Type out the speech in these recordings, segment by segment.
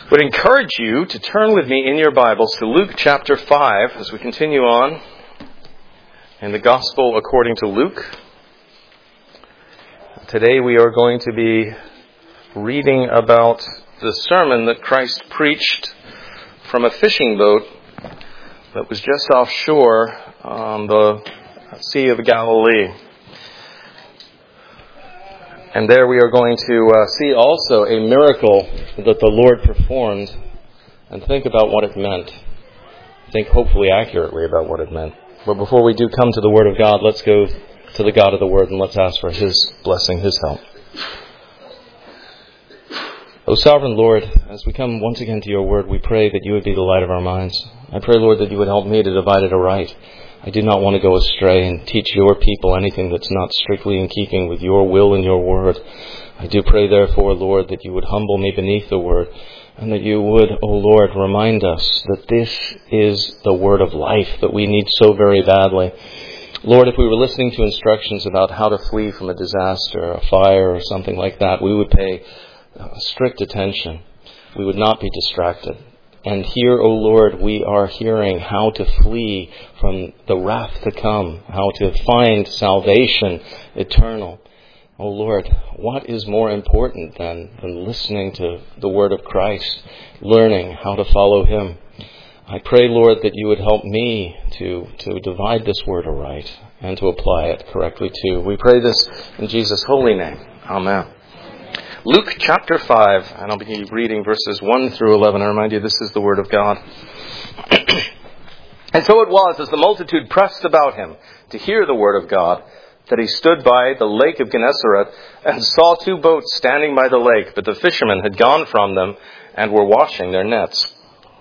Would encourage you to turn with me in your Bibles to Luke chapter 5 as we continue on in the Gospel according to Luke. Today we are going to be reading about the sermon that Christ preached from a fishing boat that was just offshore on the Sea of Galilee. And there we are going to see also a miracle that the Lord performed and think about what it meant. Think hopefully accurately about what it meant. But before we do come to the Word of God, let's go to the God of the Word and let's ask for His blessing, His help. O Sovereign Lord, as we come once again to your Word, we pray that you would be the light of our minds. I pray, Lord, that you would help me to divide it aright. I do not want to go astray and teach your people anything that's not strictly in keeping with your will and your word. I do pray, therefore, Lord, that you would humble me beneath the word, and that you would, O Lord, remind us that this is the word of life that we need so very badly. Lord, if we were listening to instructions about how to flee from a disaster, a fire, or something like that, we would pay strict attention. We would not be distracted. And here, O Lord, we are hearing how to flee from the wrath to come, how to find salvation eternal. O Lord, what is more important than listening to the word of Christ, learning how to follow Him? I pray, Lord, that you would help me to divide this word aright and to apply it correctly too. We pray this in Jesus' holy name. Amen. Luke chapter 5, and I'll be reading verses 1 through 11. I remind you, this is the Word of God. And so it was, as the multitude pressed about him to hear the Word of God, that he stood by the lake of Gennesaret and saw two boats standing by the lake, but the fishermen had gone from them and were washing their nets.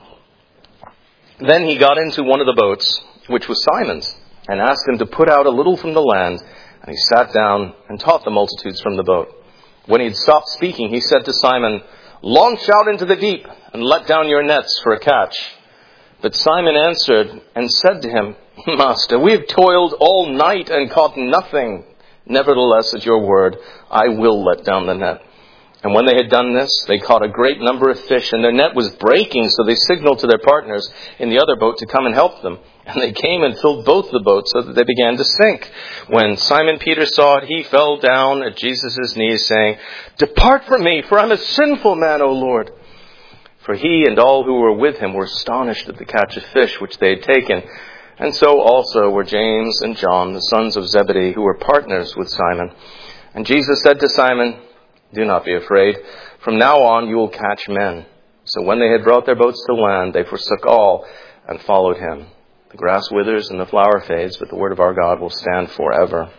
Then he got into one of the boats, which was Simon's, and asked him to put out a little from the land, and he sat down and taught the multitudes from the boat. When he had stopped speaking, he said to Simon, "Launch out into the deep and let down your nets for a catch." But Simon answered and said to him, "Master, we have toiled all night and caught nothing. Nevertheless, at your word, I will let down the net." And when they had done this, they caught a great number of fish, and their net was breaking, so they signaled to their partners in the other boat to come and help them. And they came and filled both the boats so that they began to sink. When Simon Peter saw it, he fell down at Jesus' knees, saying, "Depart from me, for I am a sinful man, O Lord." For he and all who were with him were astonished at the catch of fish which they had taken. And so also were James and John, the sons of Zebedee, who were partners with Simon. And Jesus said to Simon, "Do not be afraid. From now on you will catch men." So when they had brought their boats to land, they forsook all and followed him. The grass withers and the flower fades, but the word of our God will stand forever.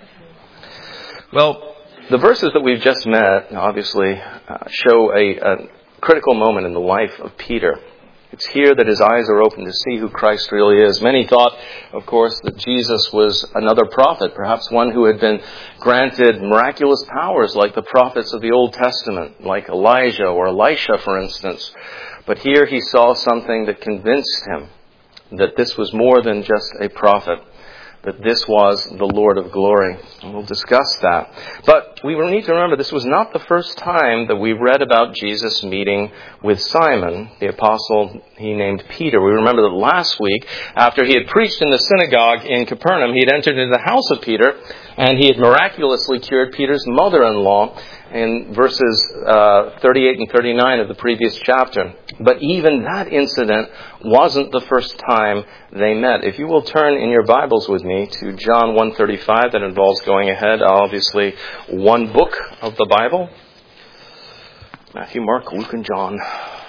Well, the verses that we've just met, obviously, show a critical moment in the life of Peter. It's here that his eyes are open to see who Christ really is. Many thought, of course, that Jesus was another prophet, perhaps one who had been granted miraculous powers like the prophets of the Old Testament, like Elijah or Elisha, for instance. But here he saw something that convinced him that this was more than just a prophet, that this was the Lord of glory. And we'll discuss that. But we need to remember this was not the first time that we read about Jesus meeting with Simon, the apostle he named Peter. We remember that last week, after he had preached in the synagogue in Capernaum, he had entered into the house of Peter, and he had miraculously cured Peter's mother-in-law in verses 38 and 39 of the previous chapter. But even that incident wasn't the first time they met. If you will turn in your Bibles with me to John 1:35, that involves going ahead, obviously, one book of the Bible. Matthew, Mark, Luke, and John.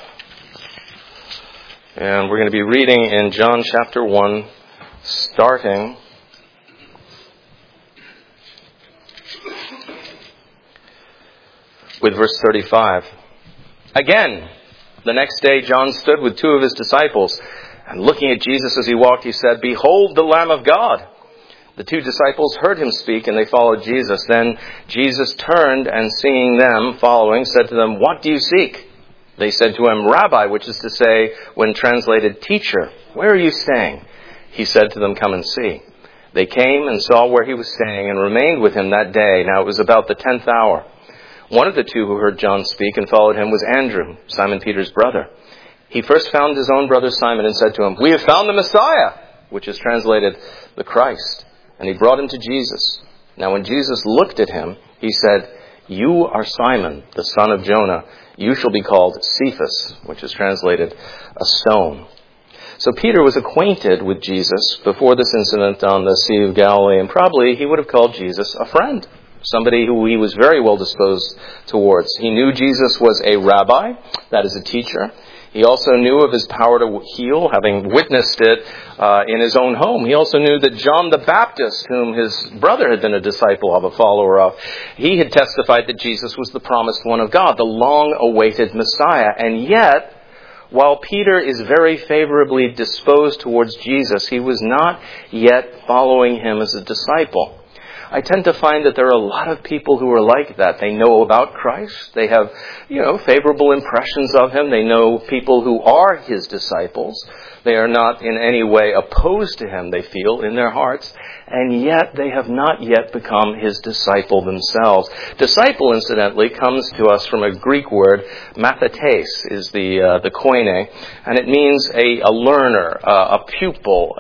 And we're going to be reading in John chapter 1, starting with verse 35. Again, the next day John stood with two of his disciples, and looking at Jesus as he walked, he said, "Behold the Lamb of God." The two disciples heard him speak, and they followed Jesus. Then Jesus turned, and seeing them following, said to them, "What do you seek?" They said to him, "Rabbi," which is to say, when translated, "Teacher, where are you staying?" He said to them, "Come and see." They came and saw where he was staying, and remained with him that day. Now it was about the 10th hour. One of the two who heard John speak and followed him was Andrew, Simon Peter's brother. He first found his own brother Simon and said to him, "We have found the Messiah," which is translated the Christ. And he brought him to Jesus. Now when Jesus looked at him, he said, "You are Simon, the son of Jonah. You shall be called Cephas," which is translated a stone. So Peter was acquainted with Jesus before this incident on the Sea of Galilee, and probably he would have called Jesus a friend, somebody who he was very well disposed towards. He knew Jesus was a rabbi, that is a teacher. He also knew of his power to heal, having witnessed it in his own home. He also knew that John the Baptist, whom his brother had been a disciple of, a follower of, he had testified that Jesus was the promised one of God, the long-awaited Messiah. And yet, while Peter is very favorably disposed towards Jesus, he was not yet following him as a disciple. I tend to find that there are a lot of people who are like that. They know about Christ. They have, favorable impressions of him. They know people who are his disciples. They are not in any way opposed to him, they feel, in their hearts. And yet they have not yet become his disciple themselves. Disciple, incidentally, comes to us from a Greek word. Mathetes is the koine. And it means a learner, a pupil,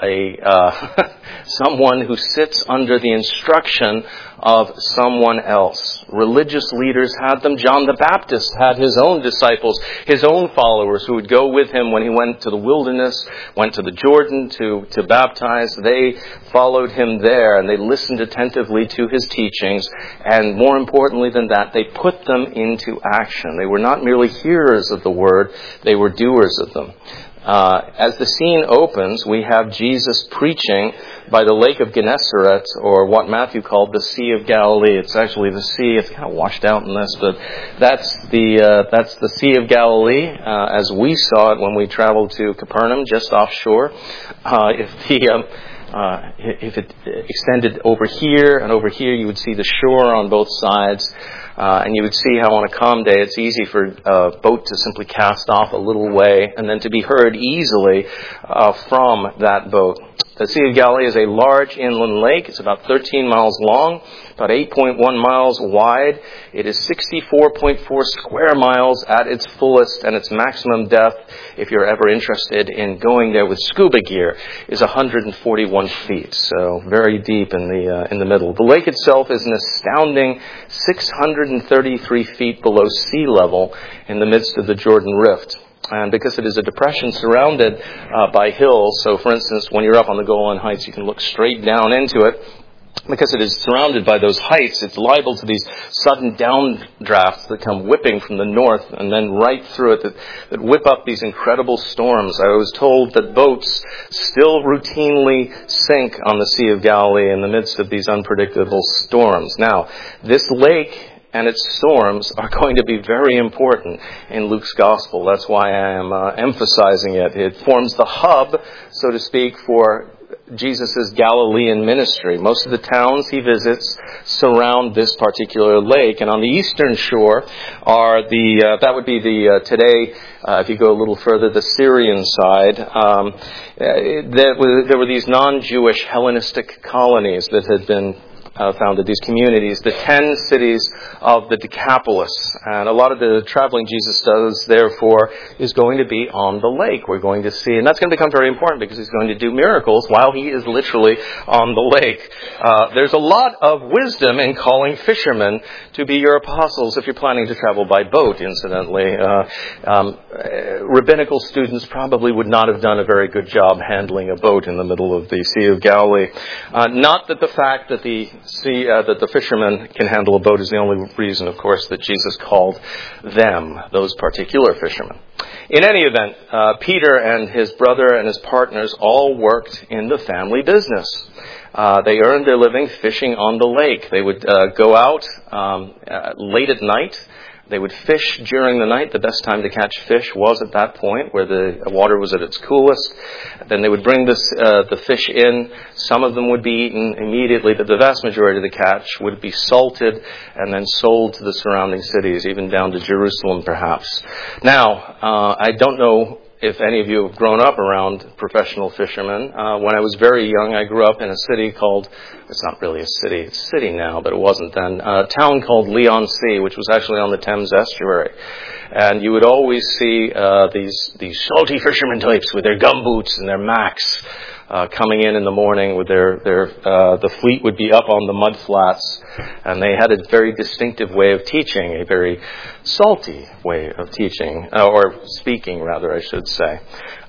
someone who sits under the instruction of someone else. Religious leaders had them. John the Baptist had his own disciples, his own followers who would go with him when he went to the wilderness, went to the Jordan to baptize. They followed him there and they listened attentively to his teachings. And more importantly than that, they put them into action. They were not merely hearers of the word, they were doers of them. As the scene opens, we have Jesus preaching by the Lake of Gennesaret, or what Matthew called the Sea of Galilee. It's actually the sea. It's kind of washed out in this, but that's the Sea of Galilee as we saw it when we traveled to Capernaum, just offshore. If it extended over here and over here, you would see the shore on both sides. And you would see how on a calm day it's easy for a boat to simply cast off a little way and then to be heard easily from that boat. The Sea of Galilee is a large inland lake. It's about 13 miles long, about 8.1 miles wide. It is 64.4 square miles at its fullest, and its maximum depth, if you're ever interested in going there with scuba gear, is 141 feet. So very deep in the middle. The lake itself is an astounding 633 feet below sea level in the midst of the Jordan Rift. And because it is a depression surrounded by hills, so for instance, when you're up on the Golan Heights, you can look straight down into it. Because it is surrounded by those heights, it's liable to these sudden downdrafts that come whipping from the north and then right through it that whip up these incredible storms. I was told that boats still routinely sink on the Sea of Galilee in the midst of these unpredictable storms. Now, this lake and its storms are going to be very important in Luke's gospel. That's why I am emphasizing it. It forms the hub, so to speak, for Jesus' Galilean ministry. Most of the towns he visits surround this particular lake, and on the eastern shore are that would be today, if you go a little further, the Syrian side. There were these non-Jewish Hellenistic colonies that had been founded, these communities, the 10 cities of the Decapolis. And a lot of the traveling Jesus does, therefore, is going to be on the lake. We're going to see, and that's going to become very important because he's going to do miracles while he is literally on the lake. There's a lot of wisdom in calling fishermen to be your apostles if you're planning to travel by boat, incidentally. Rabbinical students probably would not have done a very good job handling a boat in the middle of the Sea of Galilee. Not that the fact that that the fishermen can handle a boat is the only reason, of course, that Jesus called them, those particular fishermen. In any event, Peter and his brother and his partners all worked in the family business. They earned their living fishing on the lake. They would go out late at night. They would fish during the night. The best time to catch fish was at that point, where the water was at its coolest. Then they would bring the fish in. Some of them would be eaten immediately, but the vast majority of the catch would be salted and then sold to the surrounding cities, even down to Jerusalem, perhaps. Now, I don't know if any of you have grown up around professional fishermen. When I was very young, I grew up in a city called, it's not really a city, it's a city now, but it wasn't then, a town called Leigh-on-Sea, which was actually on the Thames estuary. And you would always see these salty fisherman types with their gumboots and their Macs coming in the morning with the fleet would be up on the mud flats, and they had a very distinctive way of teaching, a very salty way of teaching, or speaking rather, I should say.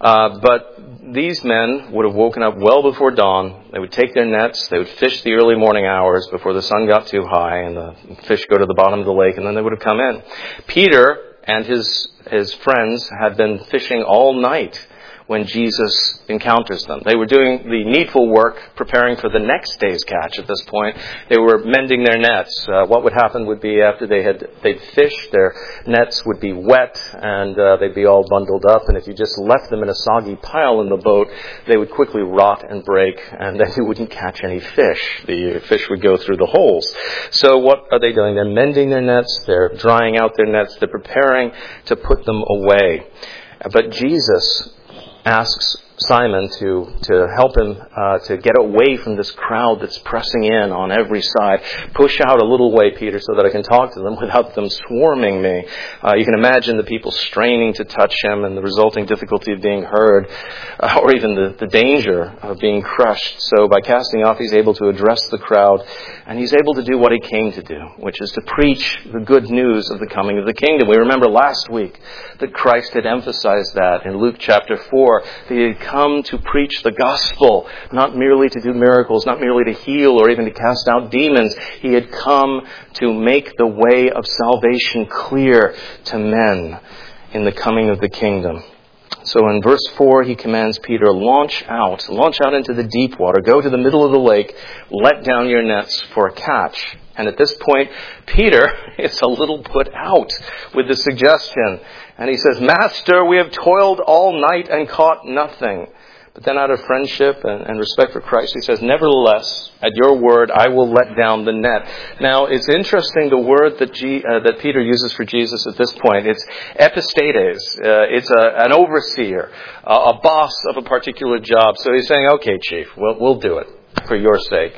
But these men would have woken up well before dawn. They would take their nets, they would fish the early morning hours before the sun got too high and the fish go to the bottom of the lake, and then they would have come in. Peter and his friends had been fishing all night when Jesus encounters them. They were doing the needful work, preparing for the next day's catch at this point. They were mending their nets. What would happen would be after they'd fished, their nets would be wet and they'd be all bundled up. And if you just left them in a soggy pile in the boat, they would quickly rot and break, and then you wouldn't catch any fish. The fish would go through the holes. So what are they doing? They're mending their nets. They're drying out their nets. They're preparing to put them away. But Jesus asks Simon to help him to get away from this crowd that's pressing in on every side. Push out a little way, Peter, so that I can talk to them without them swarming me. You can imagine the people straining to touch him and the resulting difficulty of being heard, or even the danger of being crushed. So by casting off, he's able to address the crowd, and he's able to do what he came to do, which is to preach the good news of the coming of the kingdom. We remember last week that Christ had emphasized that in Luke chapter 4, that he had come to preach the gospel, not merely to do miracles, not merely to heal or even to cast out demons. He had come to make the way of salvation clear to men in the coming of the kingdom. So in verse 4, he commands Peter, launch out into the deep water, go to the middle of the lake, let down your nets for a catch. And at this point, Peter is a little put out with the suggestion. And he says, Master, we have toiled all night and caught nothing. But then out of friendship and respect for Christ, he says, nevertheless, at your word, I will let down the net. Now, it's interesting, the word that Peter uses for Jesus at this point. It's epistates. It's an overseer, a boss of a particular job. So he's saying, okay, chief, we'll do it for your sake.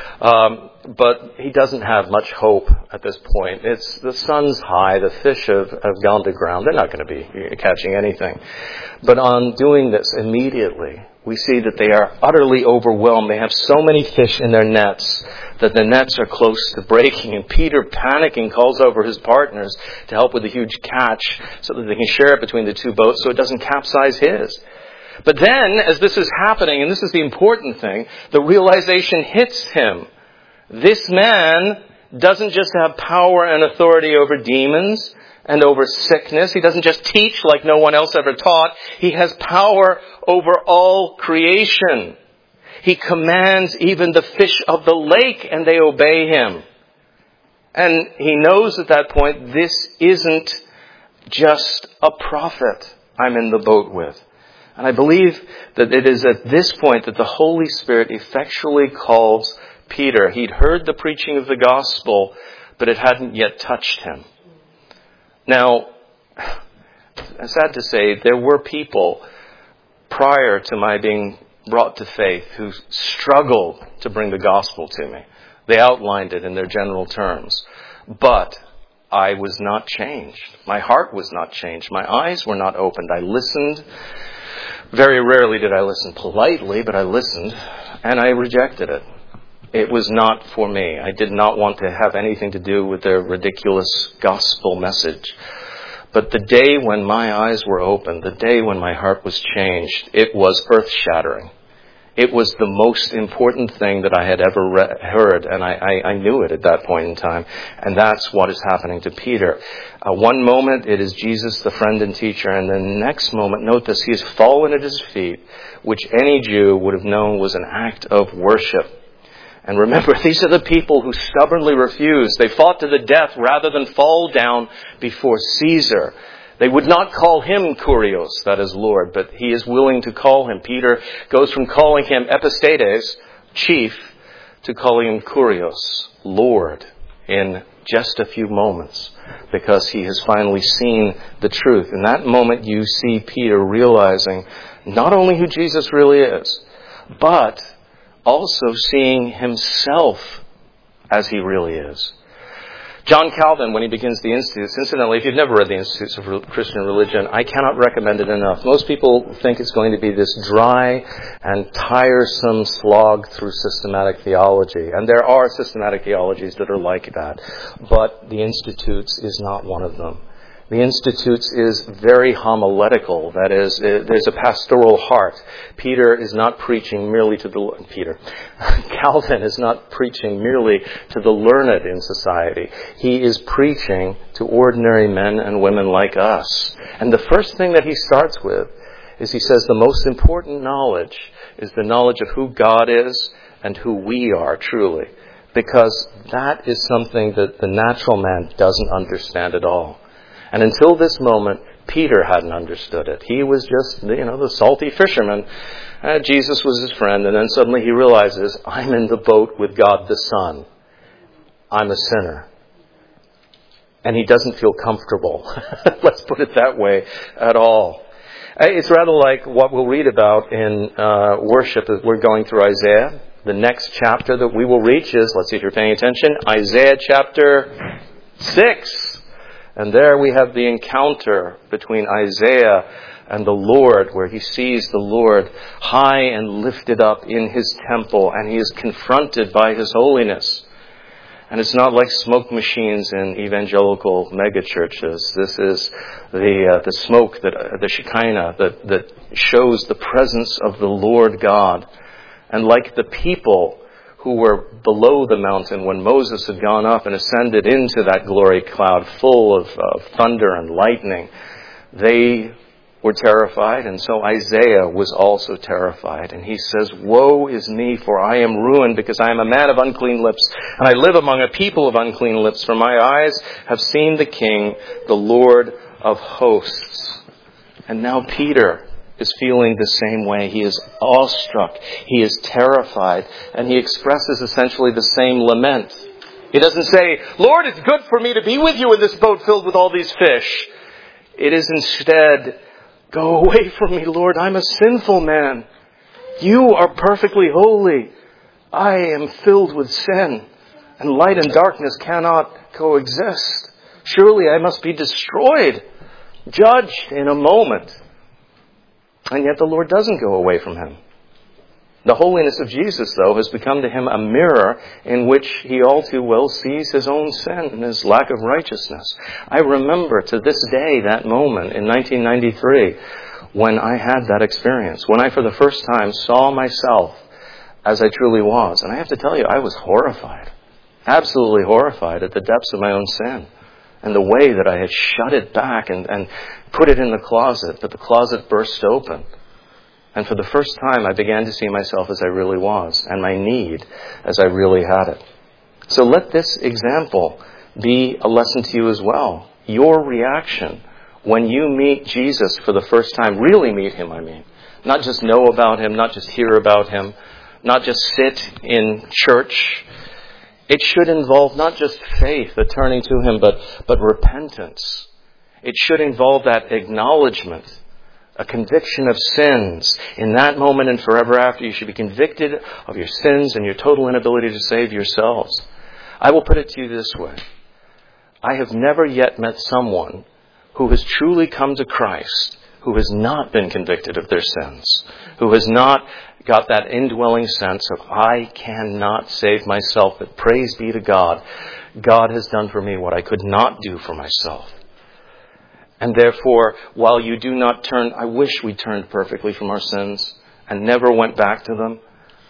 But he doesn't have much hope at this point. It's the sun's high. The fish have gone to ground. They're not going to be catching anything. But on doing this immediately, we see that they are utterly overwhelmed. They have so many fish in their nets that the nets are close to breaking. And Peter, panicking, calls over his partners to help with the huge catch so that they can share it between the two boats so it doesn't capsize his. But then, as this is happening, and this is the important thing, the realization hits him. This man doesn't just have power and authority over demons and over sickness. He doesn't just teach like no one else ever taught. He has power over all creation. He commands even the fish of the lake, and they obey him. And he knows at that point, this isn't just a prophet I'm in the boat with. And I believe that it is at this point that the Holy Spirit effectually calls Peter. He'd heard the preaching of the gospel, but it hadn't yet touched him. Now, sad to say, there were people prior to my being brought to faith who struggled to bring the gospel to me. They outlined it in their general terms. But I was not changed. My heart was not changed. My eyes were not opened. I listened. Very rarely did I listen politely, but I listened, and I rejected it. It was not for me. I did not want to have anything to do with their ridiculous gospel message. But the day when my eyes were opened, the day when my heart was changed, it was earth-shattering. It was the most important thing that I had ever heard, and I knew it at that point in time. And that's what is happening to Peter. One moment, it is Jesus, the friend and teacher, and the next moment, note this, he has fallen at his feet, which any Jew would have known was an act of worship. And remember, these are the people who stubbornly refused. They fought to the death rather than fall down before Caesar. They would not call him Kurios, that is Lord, but he is willing to call him. Peter goes from calling him epistates, chief, to calling him Kurios, Lord, in just a few moments because he has finally seen the truth. In that moment, you see Peter realizing not only who Jesus really is, but also seeing himself as he really is. John Calvin, when he begins the Institutes, incidentally, if you've never read the Institutes of Christian Religion, I cannot recommend it enough. Most people think it's going to be this dry and tiresome slog through systematic theology. And there are systematic theologies that are like that. But the Institutes is not one of them. The Institutes is very homiletical. That is, there's a pastoral heart. Calvin is not preaching merely to the learned in society. He is preaching to ordinary men and women like us. And the first thing that he starts with is he says the most important knowledge is the knowledge of who God is and who we are truly. Because that is something that the natural man doesn't understand at all. And until this moment, Peter hadn't understood it. He was just, the salty fisherman. Jesus was his friend, and then suddenly he realizes, I'm in the boat with God the Son. I'm a sinner. And he doesn't feel comfortable, let's put it that way, at all. It's rather like what we'll read about in worship as we're going through Isaiah. The next chapter that we will reach is, let's see if you're paying attention, Isaiah chapter 6. And there we have the encounter between Isaiah and the Lord, where he sees the Lord high and lifted up in his temple, and he is confronted by his holiness. And it's not like smoke machines in evangelical megachurches. This is the smoke, the Shekinah, that shows the presence of the Lord God. And like the people who were below the mountain when Moses had gone up and ascended into that glory cloud full of thunder and lightning, they were terrified, and so Isaiah was also terrified. And he says, "Woe is me, for I am ruined, because I am a man of unclean lips, and I live among a people of unclean lips, for my eyes have seen the King, the Lord of hosts." And now Peter is feeling the same way. He is awestruck. He is terrified. And he expresses essentially the same lament. He doesn't say, "Lord, it's good for me to be with you in this boat filled with all these fish." It is instead, "Go away from me, Lord. I'm a sinful man. You are perfectly holy. I am filled with sin. And light and darkness cannot coexist. Surely I must be destroyed, judged in a moment." And yet the Lord doesn't go away from him. The holiness of Jesus, though, has become to him a mirror in which he all too well sees his own sin and his lack of righteousness. I remember to this day that moment in 1993 when I had that experience, when I for the first time saw myself as I truly was. And I have to tell you, I was horrified, absolutely horrified at the depths of my own sin. And the way that I had shut it back and put it in the closet, but the closet burst open. And for the first time, I began to see myself as I really was, and my need as I really had it. So let this example be a lesson to you as well. Your reaction when you meet Jesus for the first time, really meet him, I mean. Not just know about him, not just hear about him, not just sit in church. It should involve not just faith, the turning to him, but repentance. It should involve that acknowledgement, a conviction of sins. In that moment and forever after, you should be convicted of your sins and your total inability to save yourselves. I will put it to you this way. I have never yet met someone who has truly come to Christ, who has not been convicted of their sins, who has not got that indwelling sense of, I cannot save myself, but praise be to God. God has done for me what I could not do for myself. And therefore, while you do not turn, I wish we turned perfectly from our sins and never went back to them.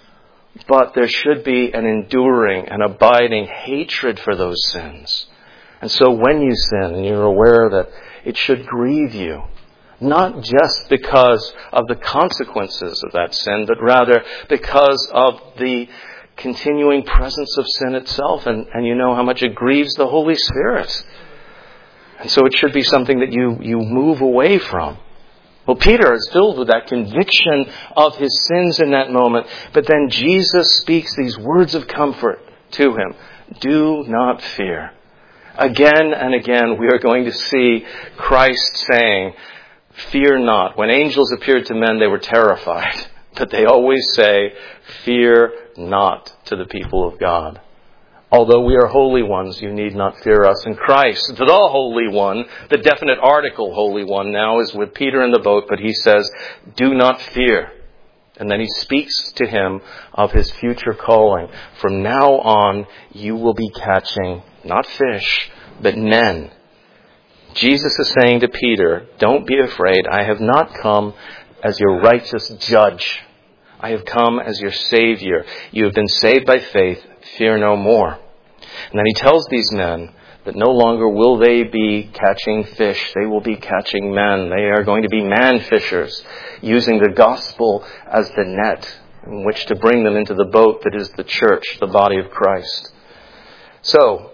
But there should be an enduring and abiding hatred for those sins. And so when you sin and you're aware that it should grieve you, not just because of the consequences of that sin, but rather because of the continuing presence of sin itself. And you know how much it grieves the Holy Spirit. And so it should be something that you move away from. Well, Peter is filled with that conviction of his sins in that moment. But then Jesus speaks these words of comfort to him. Do not fear. Again and again, we are going to see Christ saying, fear not. When angels appeared to men, they were terrified. But they always say, fear not to the people of God. Although we are holy ones, you need not fear us. And Christ, the Holy One, the definite article Holy One now is with Peter in the boat, but he says, do not fear. And then he speaks to him of his future calling. From now on, you will be catching not fish, but men. Jesus is saying to Peter, don't be afraid. I have not come as your righteous judge. I have come as your Savior. You have been saved by faith. Fear no more. And then he tells these men that no longer will they be catching fish. They will be catching men. They are going to be man fishers, using the gospel as the net in which to bring them into the boat that is the church, the body of Christ. So,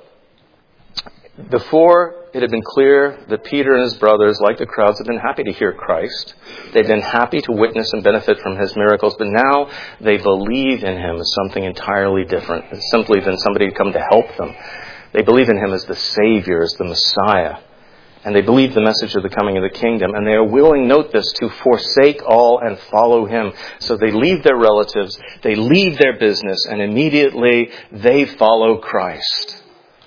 before it had been clear that Peter and his brothers, like the crowds, had been happy to hear Christ. They'd been happy to witness and benefit from his miracles, but now they believe in him as something entirely different, simply than somebody who come to help them. They believe in him as the Savior, as the Messiah. And they believe the message of the coming of the kingdom. And they are willing, note this, to forsake all and follow him. So they leave their relatives, they leave their business, and immediately they follow Christ.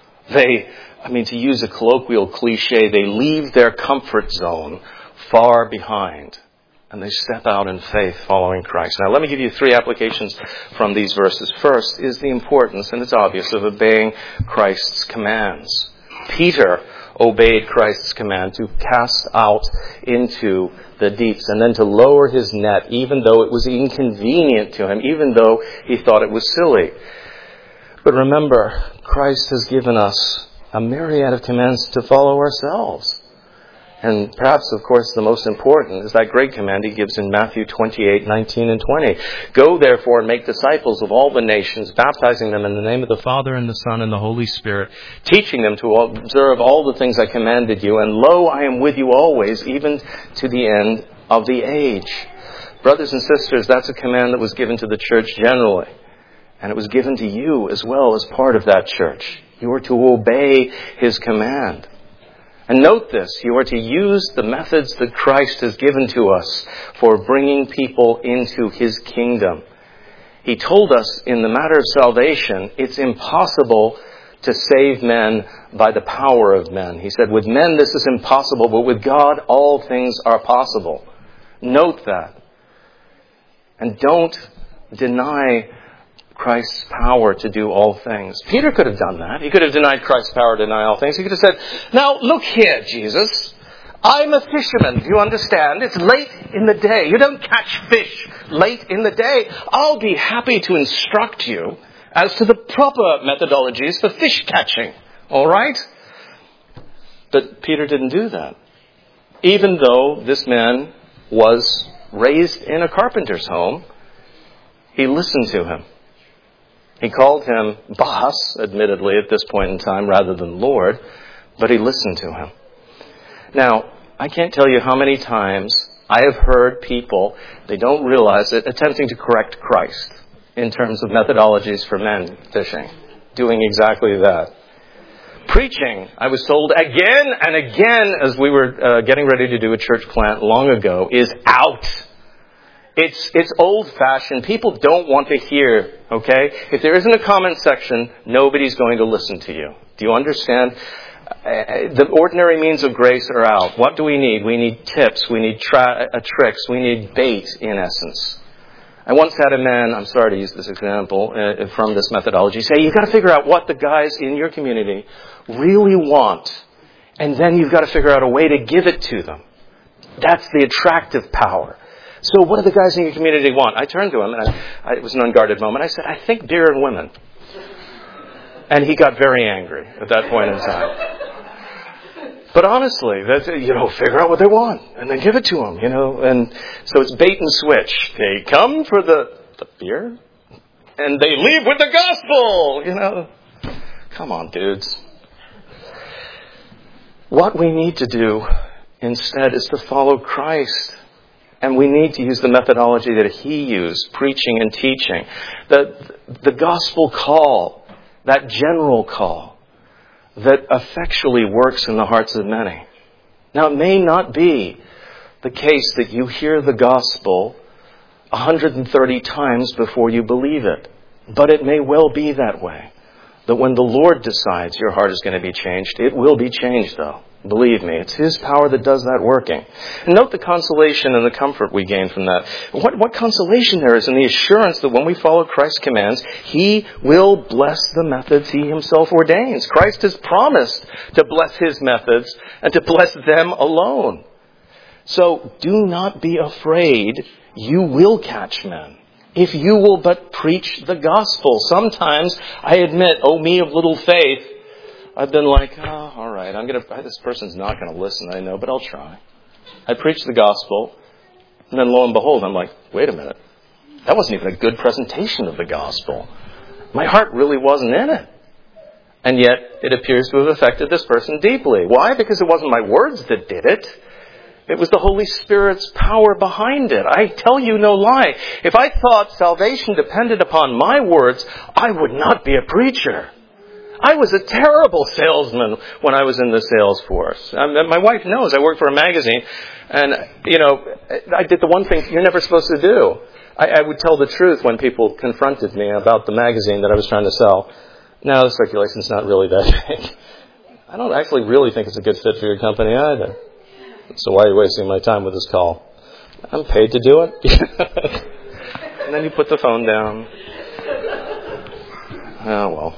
To use a colloquial cliche, they leave their comfort zone far behind. And they step out in faith following Christ. Now let me give you 3 applications from these verses. First is the importance, and it's obvious, of obeying Christ's commands. Peter obeyed Christ's command to cast out into the deeps and then to lower his net, even though it was inconvenient to him, even though he thought it was silly. But remember, Christ has given us a myriad of commands to follow ourselves. And perhaps, of course, the most important is that great command he gives in Matthew 28:19 and 20. Go, therefore, and make disciples of all the nations, baptizing them in the name of the Father and the Son and the Holy Spirit, teaching them to observe all the things I commanded you. And lo, I am with you always, even to the end of the age. Brothers and sisters, that's a command that was given to the church generally. And it was given to you as well as part of that church. You are to obey his command. And note this, you are to use the methods that Christ has given to us for bringing people into his kingdom. He told us in the matter of salvation, it's impossible to save men by the power of men. He said, with men this is impossible, but with God all things are possible. Note that. And don't deny Christ's power to do all things. Peter could have done that. He could have denied Christ's power to deny all things. He could have said, now look here, Jesus. I'm a fisherman. Do you understand? It's late in the day. You don't catch fish late in the day. I'll be happy to instruct you as to the proper methodologies for fish catching. All right? But Peter didn't do that. Even though this man was raised in a carpenter's home, he listened to him. He called him boss, admittedly, at this point in time, rather than Lord, but he listened to him. Now, I can't tell you how many times I have heard people, they don't realize it, attempting to correct Christ in terms of methodologies for men fishing, doing exactly that. Preaching, I was told again and again as we were getting ready to do a church plant long ago, is out. It's old-fashioned. People don't want to hear, okay? If there isn't a comment section, nobody's going to listen to you. Do you understand? The ordinary means of grace are out. What do we need? We need tips. We need tricks. We need bait, in essence. I once had a man, I'm sorry to use this example from this methodology, say, you've got to figure out what the guys in your community really want. And then you've got to figure out a way to give it to them. That's the attractive power. So what do the guys in your community want? I turned to him, and it was an unguarded moment. I said, I think beer and women. And he got very angry at that point in time. But honestly, figure out what they want, and then give it to them, And so it's bait and switch. They come for the beer, and they leave with the gospel, Come on, dudes. What we need to do instead is to follow Christ. And we need to use the methodology that he used, preaching and teaching. The gospel call, that general call. that effectually works in the hearts of many. Now, it may not be the case that you hear the gospel 130 times before you believe it, but it may well be that way. That when the Lord decides your heart is going to be changed, it will be changed, though. Believe me, it's His power that does that working. And note the consolation and the comfort we gain from that. What consolation there is in the assurance that when we follow Christ's commands, He will bless the methods He Himself ordains. Christ has promised to bless His methods and to bless them alone. So do not be afraid. You will catch men if you will but preach the gospel. Sometimes, I admit, oh me of little faith, I've been like, all right, this person's not going to listen, I know, but I'll try. I preach the gospel, and then lo and behold, I'm like, wait a minute. That wasn't even a good presentation of the gospel. My heart really wasn't in it. And yet, it appears to have affected this person deeply. Why? Because it wasn't my words that did it. It was the Holy Spirit's power behind it. I tell you no lie. If I thought salvation depended upon my words, I would not be a preacher. I was a terrible salesman when I was in the sales force. My wife knows I worked for a magazine, and, I did the one thing you're never supposed to do. I would tell the truth when people confronted me about the magazine that I was trying to sell. No, the circulation's not really that big. I don't actually really think it's a good fit for your company either. So why are you wasting my time with this call? I'm paid to do it. And then you put the phone down. Oh, well.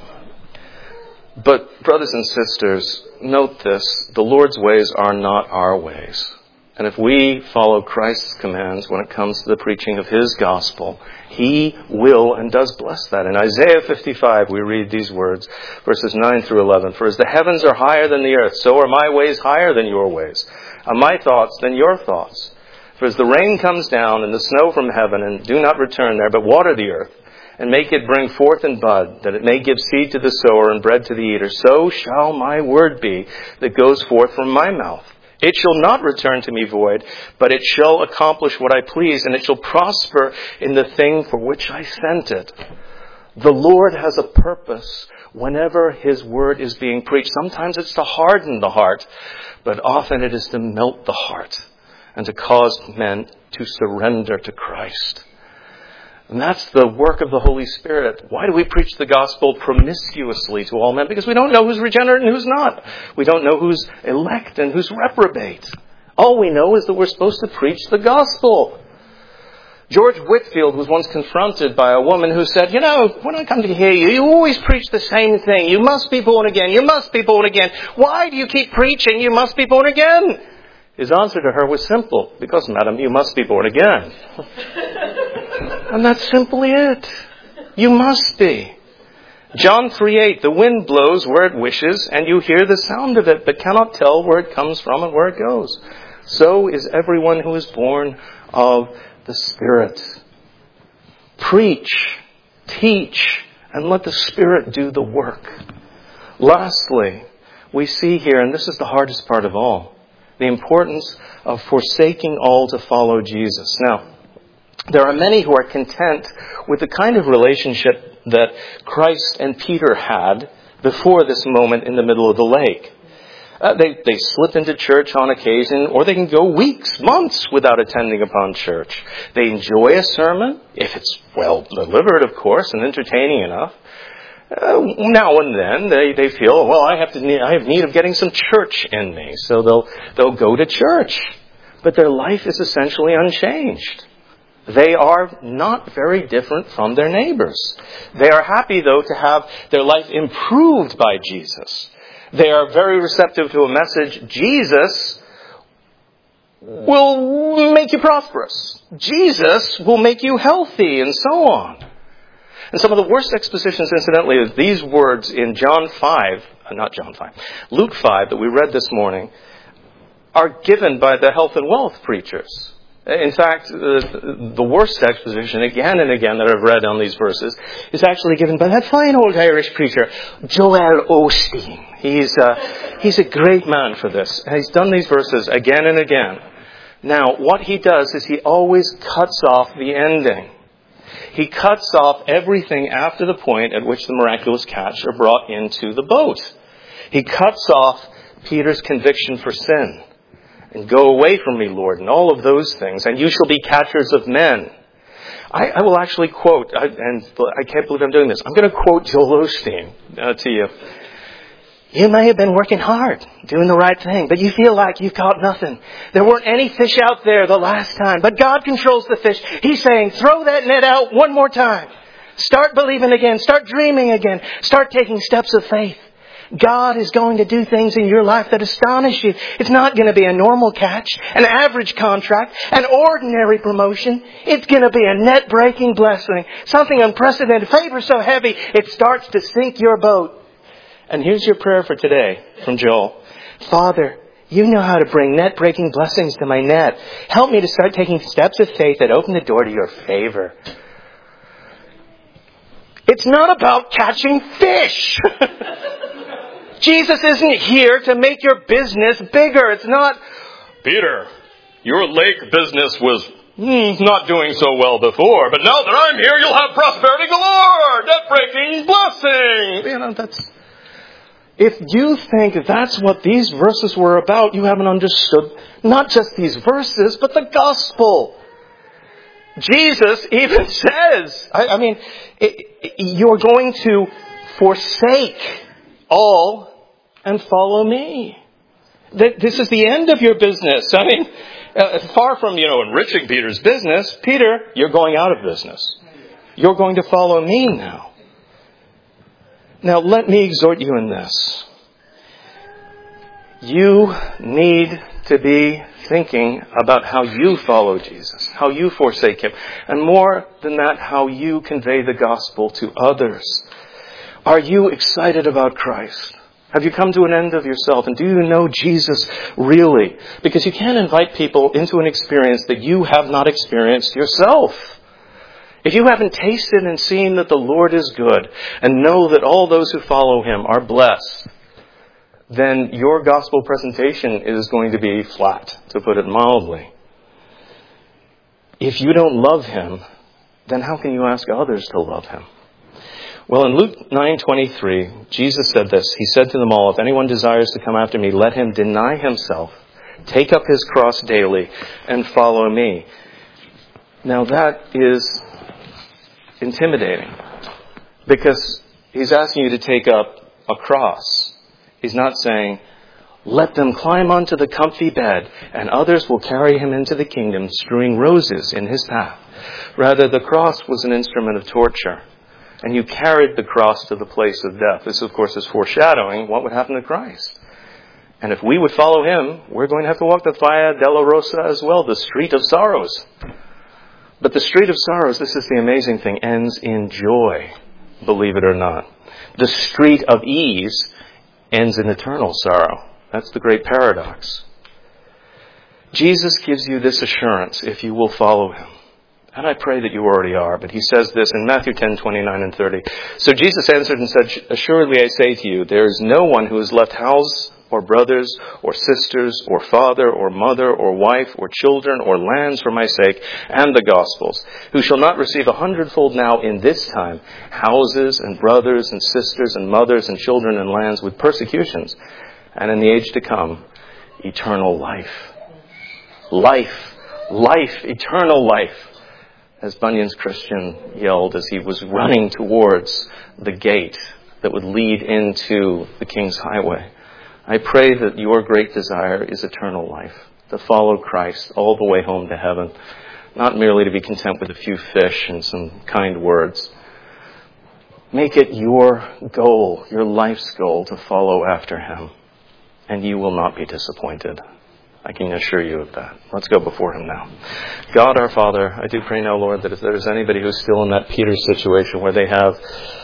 But, brothers and sisters, note this. The Lord's ways are not our ways. And if we follow Christ's commands when it comes to the preaching of His gospel, He will and does bless that. In Isaiah 55, we read these words, verses 9 through 11. For as the heavens are higher than the earth, so are my ways higher than your ways, and my thoughts than your thoughts. For as the rain comes down and the snow from heaven, and do not return there, but water the earth, and make it bring forth and bud, that it may give seed to the sower and bread to the eater, so shall my word be that goes forth from my mouth. It shall not return to me void, but it shall accomplish what I please, and it shall prosper in the thing for which I sent it. The Lord has a purpose whenever His word is being preached. Sometimes it's to harden the heart, but often it is to melt the heart and to cause men to surrender to Christ. And that's the work of the Holy Spirit. Why do we preach the gospel promiscuously to all men? Because we don't know who's regenerate and who's not. We don't know who's elect and who's reprobate. All we know is that we're supposed to preach the gospel. George Whitefield was once confronted by a woman who said, when I come to hear you, you always preach the same thing. You must be born again. You must be born again. Why do you keep preaching you must be born again? His answer to her was simple. Because, madam, you must be born again. And that's simply it. You must be. John 3:8, the wind blows where it wishes, and you hear the sound of it, but cannot tell where it comes from and where it goes. So is everyone who is born of the Spirit. Preach, teach, and let the Spirit do the work. Lastly, we see here, and this is the hardest part of all, the importance of forsaking all to follow Jesus. Now, there are many who are content with the kind of relationship that Christ and Peter had before this moment in the middle of the lake. They slip into church on occasion, or they can go weeks, months without attending upon church. They enjoy a sermon, if it's well delivered, of course, and entertaining enough. Now and then they feel, well, I have need of getting some church in me, so they'll go to church. But their life is essentially unchanged. They are not very different from their neighbors. They are happy, though, to have their life improved by Jesus. They are very receptive to a message. Jesus will make you prosperous. Jesus will make you healthy, and so on. And some of the worst expositions, incidentally, of these words in Luke 5, that we read this morning, are given by the health and wealth preachers. In fact, the worst exposition, again and again, that I've read on these verses is actually given by that fine old Irish preacher, Joel Osteen. He's a great man for this. And he's done these verses again and again. Now, what he does is he always cuts off the ending. He cuts off everything after the point at which the miraculous catch are brought into the boat. He cuts off Peter's conviction for sin. And go away from me, Lord, and all of those things. And you shall be catchers of men. I will actually quote, and I can't believe I'm doing this. I'm going to quote Joel Osteen to you. You may have been working hard, doing the right thing, but you feel like you've caught nothing. There weren't any fish out there the last time, but God controls the fish. He's saying, throw that net out one more time. Start believing again. Start dreaming again. Start taking steps of faith. God is going to do things in your life that astonish you. It's not going to be a normal catch, an average contract, an ordinary promotion. It's going to be a net-breaking blessing. Something unprecedented. Favor so heavy, it starts to sink your boat. And here's your prayer for today from Joel. Father, you know how to bring net-breaking blessings to my net. Help me to start taking steps of faith that open the door to your favor. It's not about catching fish. Jesus isn't here to make your business bigger. It's not, Peter, your lake business was not doing so well before, but now that I'm here, you'll have prosperity galore, net-breaking blessing. If you think that's what these verses were about, you haven't understood not just these verses, but the gospel. Jesus even says, you're going to forsake all and follow me. This is the end of your business. Far from, enriching Peter's business, Peter, you're going out of business. You're going to follow me now. Now, let me exhort you in this. You need to be thinking about how you follow Jesus, how you forsake Him, and more than that, how you convey the gospel to others. Are you excited about Christ? Have you come to an end of yourself? And do you know Jesus really? Because you can't invite people into an experience that you have not experienced yourself. If you haven't tasted and seen that the Lord is good and know that all those who follow Him are blessed, then your gospel presentation is going to be flat, to put it mildly. If you don't love Him, then how can you ask others to love Him? Well, in Luke 9:23, Jesus said this. He said to them all, if anyone desires to come after me, let him deny himself, take up his cross daily, and follow me. Now that is intimidating, because He's asking you to take up a cross. He's not saying, let them climb onto the comfy bed, and others will carry him into the kingdom, strewing roses in his path. Rather, the cross was an instrument of torture. And you carried the cross to the place of death. This, of course, is foreshadowing what would happen to Christ. And if we would follow Him, we're going to have to walk the Via Dolorosa as well, the street of sorrows. But the street of sorrows, this is the amazing thing, ends in joy, believe it or not. The street of ease ends in eternal sorrow. That's the great paradox. Jesus gives you this assurance if you will follow Him. And I pray that you already are. But He says this in Matthew 10:29 and 30. So Jesus answered and said, assuredly I say to you, there is no one who has left house or brothers or sisters or father or mother or wife or children or lands for my sake and the gospel's, who shall not receive 100-fold now in this time, houses and brothers and sisters and mothers and children and lands with persecutions, and in the age to come, eternal life. Life, eternal life. As Bunyan's Christian yelled as he was running towards the gate that would lead into the King's Highway. I pray that your great desire is eternal life, to follow Christ all the way home to heaven, not merely to be content with a few fish and some kind words. Make it your goal, your life's goal, to follow after Him, and you will not be disappointed. I can assure you of that. Let's go before Him now. God our Father, I do pray now, Lord, that if there's anybody who's still in that Peter situation where they have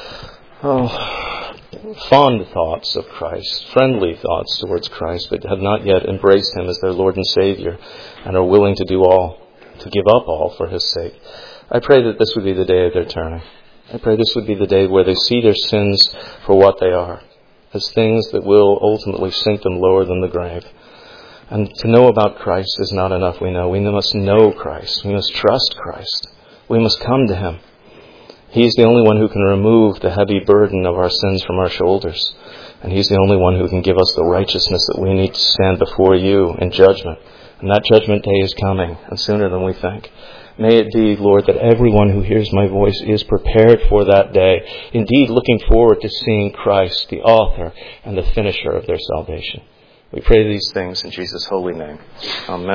fond thoughts of Christ, friendly thoughts towards Christ, but have not yet embraced Him as their Lord and Savior and are willing to do all, to give up all for His sake, I pray that this would be the day of their turning. I pray this would be the day where they see their sins for what they are, as things that will ultimately sink them lower than the grave. And to know about Christ is not enough, we know. We must know Christ. We must trust Christ. We must come to Him. He's the only one who can remove the heavy burden of our sins from our shoulders. And He's the only one who can give us the righteousness that we need to stand before you in judgment. And that judgment day is coming, and sooner than we think. May it be, Lord, that everyone who hears my voice is prepared for that day, indeed looking forward to seeing Christ, the author and the finisher of their salvation. We pray these things in Jesus' holy name. Amen.